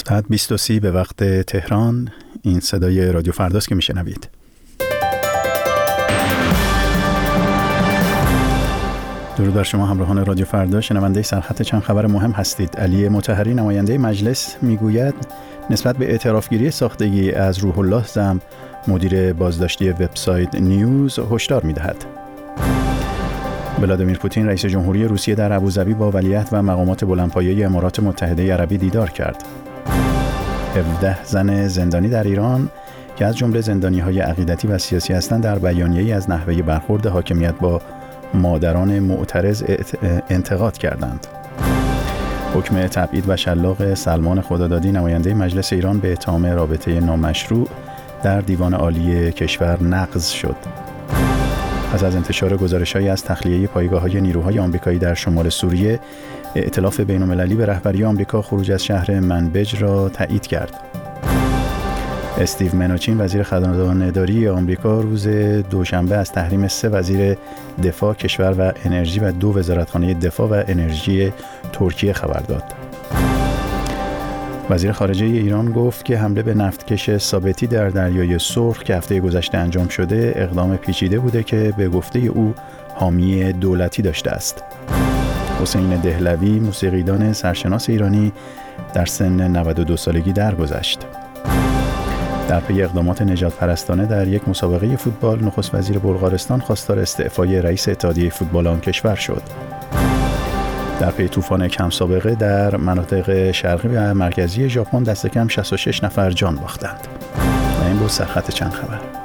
ساعت 20:30 به وقت تهران. این صدای رادیو فرداست که میشنوید. درود بر شما همراهان رادیو فردا، شنونده سرخط چند خبر مهم هستید. علی مطهری نماینده مجلس میگوید نسبت به اعترافگیری ساختگی از روح الله زم، مدیر بازداشتی وبسایت نیوز، هشدار میدهد. ولادیمیر پوتین رئیس جمهوری روسیه در ابوظبی با ولیعهد و مقامات بلندپایه امارات متحده عربی دیدار کرد. 17 زن زندانی در ایران که از جمله زندانی‌های عقیدتی و سیاسی هستند در بیانیه‌ای از نحوه برخورد حاکمیت با مادران معترض انتقاد کردند. حکم تبعید و شلاق سلمان خدادادی نماینده مجلس ایران به اتهام رابطه نامشروع در دیوان عالی کشور نقض شد. پس از انتشار گزارش‌هایی از تخلیه پایگاه‌های نیروهای آمریکایی در شمال سوریه، ائتلاف بین‌المللی به رهبری آمریکا خروج از شهر منبج را تایید کرد. استیو منوچین وزیر خزانه‌داری آمریکا روز دوشنبه از تحریم 3 وزیر دفاع کشور و انرژی و 2 وزارتخانه دفاع و انرژی ترکیه خبر داد. وزیر خارجه ایران گفت که حمله به نفتکش ثابتی در دریای سرخ که هفته گذشته انجام شده اقدام پیچیده بوده که به گفته او حامی دولتی داشته است. حسین دهلوی موسیقیدان سرشناس ایرانی در سن 92 سالگی درگذشت. در پی اقدامات نژاد پرستانه در یک مسابقه فوتبال، نخست وزیر بلغارستان خواستار استعفای رئیس اتحادیه فوتبال آن کشور شد. در پی طوفان کم سابقه در مناطق شرقی و مرکزی ژاپن دست کم 66 نفر جان باختند. و این بود سرخط چند خبر.